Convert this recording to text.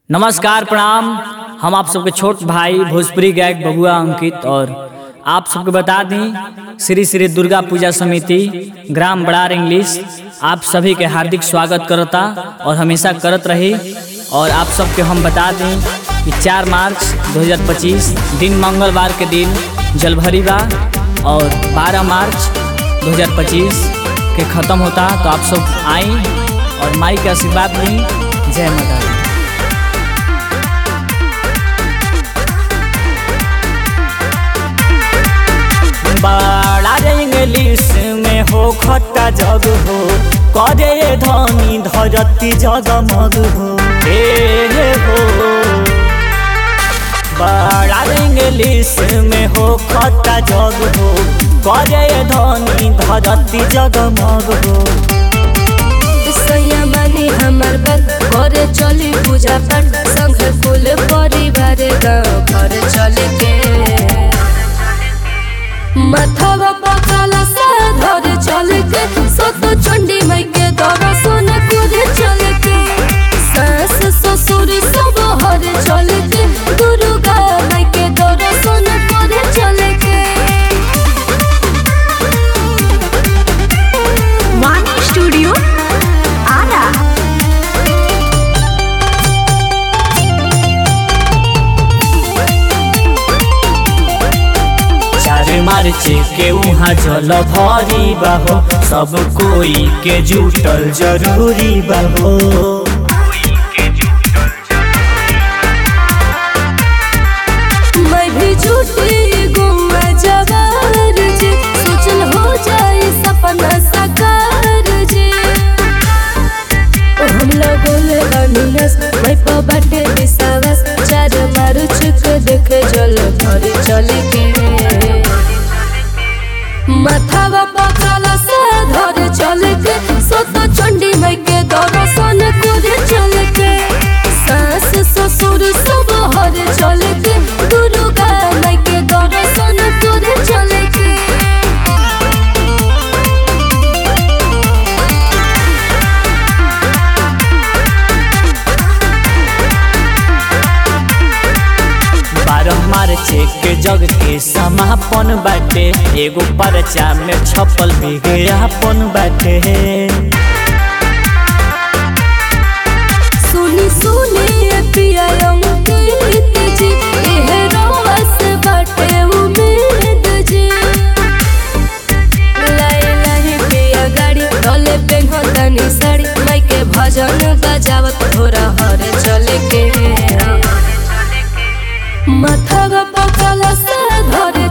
नमस्कार प्रणाम। हम आप सबके छोट भाई भोजपुरी गायक बबुआ अंकित और आप सबको बता दें श्री श्री दुर्गा पूजा समिति ग्राम बड़ार इंग्लिश आप सभी के हार्दिक स्वागत करता और हमेशा करत रही। और आप सबके हम बता दें कि 4 मार्च 2025 दिन मंगलवार के दिन जलभरी बा और 12 मार्च 2025 के ख़त्म होता। तो आप सब आई और माई के आशीर्वाद ली। जय माता दी। बड़ा इंग्लिश में हो खट्टा जग हो करे धनी धरती जगमग हो हे हो। बड़ा इंग्लिश में हो खट्टा जग हो करे धनी धरती जगमग हो। सैया मानी हमार बात करे चली पूजा पाठ संग कुल परिवार गाँव घर चले के माथावा पकाला से धर चले के सत चंडी माई के दर्शन करे चले के सास ससुर सब हर चले के दुर्गा माई के दर्शन करे चले के। वाणी स्टूडियो आरा। मार्च के वहाँ जल भरी बाहो सब कोई के जुटल जरूरी बाहो। मैं भी झूठी गुम्मा जवार जी सोचल हो जाए सपना साकार जी हम लगोल बनियस मैं पर बाटे विश्वास चार मारू चुक देखे जल भरी चले के माथावा पकाला से धर चले के सत चंडी माई के दर्शन करे चले के सास ससुर सब हर चले के दुर्गा माई के दर्शन करे चले के। मार्च के जग के समापन बाटे एगो परचा में छपल विज्ञापन बाटे। सुनी सुनी पिया अंकित जी एह रस बाटे उम्मीद जी लाई लाई पिया गाड़ी डोले पे घोतनी साड़ी माई के भजन बजावत थोड़ा हर चले के माथावा पकाला से धर